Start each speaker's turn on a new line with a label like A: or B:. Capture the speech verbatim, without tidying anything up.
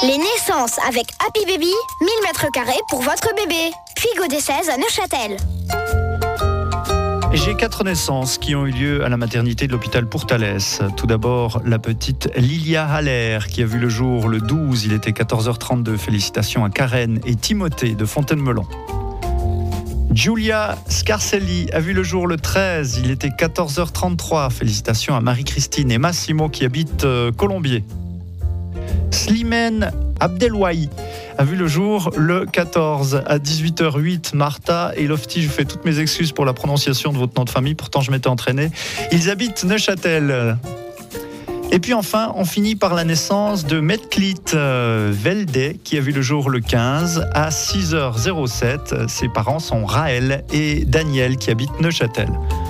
A: Les naissances avec Happy Baby, mille mètres carrés pour votre bébé. Puis Godet seize à Neuchâtel.
B: J'ai quatre naissances qui ont eu lieu à la maternité de l'hôpital Pourtalès. Tout d'abord, la petite Lilia Haller qui a vu le jour le douze, il était quatorze heures trente-deux. Félicitations à Karen et Timothée de Fontaine-Melon. Giulia Scarcelli a vu le jour le treize, il était quatorze heures trente-trois. Félicitations à Marie-Christine et Massimo qui habitent euh, Colombier. Slimane Abdelwahi a vu le jour le quatorze à dix-huit heures huit. Martha et Lofty, je fais toutes mes excuses pour la prononciation de votre nom de famille, pourtant je m'étais entraîné. Ils habitent Neuchâtel. Et puis enfin, on finit par la naissance de Metklit Velde qui a vu le jour le quinze à six heures zéro sept. Ses parents sont Raël et Daniel qui habitent Neuchâtel.